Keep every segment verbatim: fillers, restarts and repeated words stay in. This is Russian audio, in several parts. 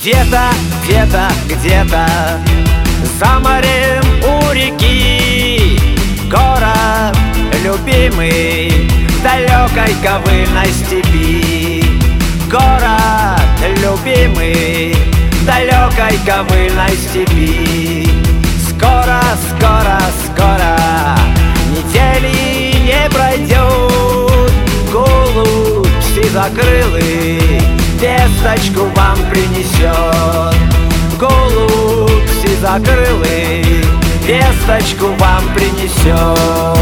Где-то, где-то, где-то за морем у реки город любимый в далекой ковыльной степи. Город любимый в далекой ковыльной степи. Скоро, скоро, скоро недели не пройдет, голубь сизокрылый весточку вам принесет. Голубь сизокрылый весточку вам принесет.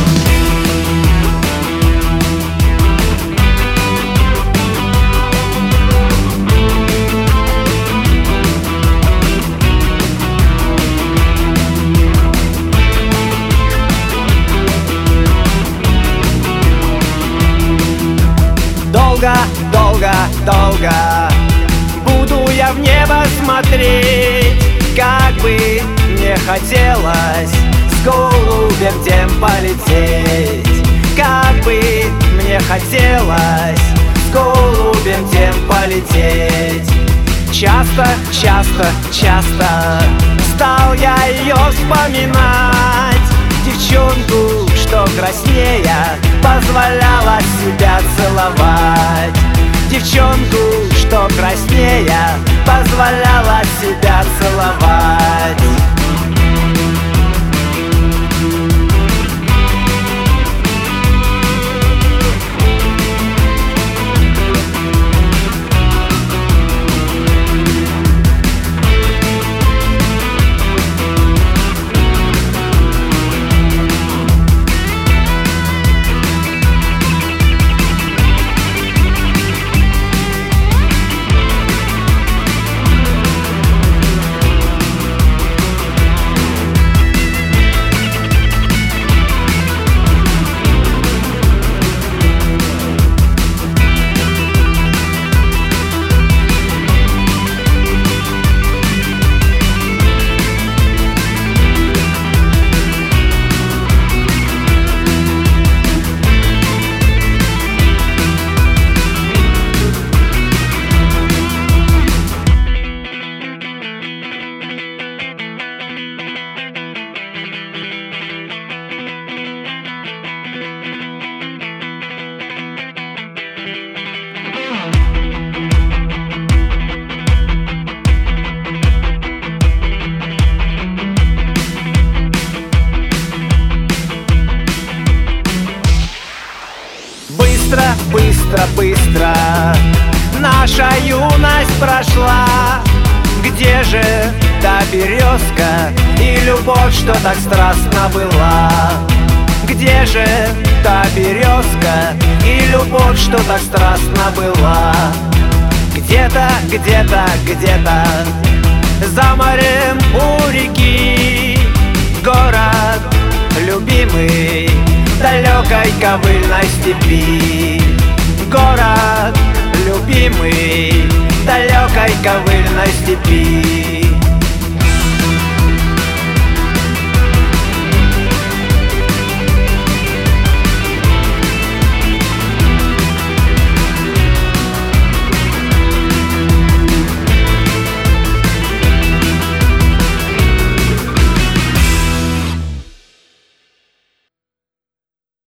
Долго, долго, долго буду я в небо смотреть, как бы мне хотелось с голубем тем полететь. Как бы мне хотелось с голубем тем полететь. Часто, часто, часто стал я ее вспоминать, девчонку, что краснея позволяла себя целовать. Девчонку, что краснея позволяла себя целовать. Быстро, быстро, быстро наша юность прошла. Где же та березка и любовь, что так страстно была? Где же та березка и любовь, что так страстно была? Где-то, где-то, где-то за морем у реки город любимый в далекой ковыльной степи. Город любимый в далекой ковыльной степи.